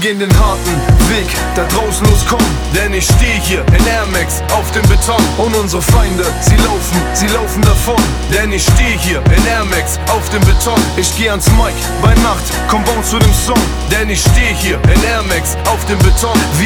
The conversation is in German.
gehen den harten Weg da draußen loskommen, denn ich steh hier in Air Max auf dem Beton. Und unsere Feinde, sie laufen davon, denn ich steh hier in Air Max auf dem Beton. Ich geh ans Mic bei Nacht, komm bauen zu dem Song, denn ich steh hier in Air Max auf dem Beton.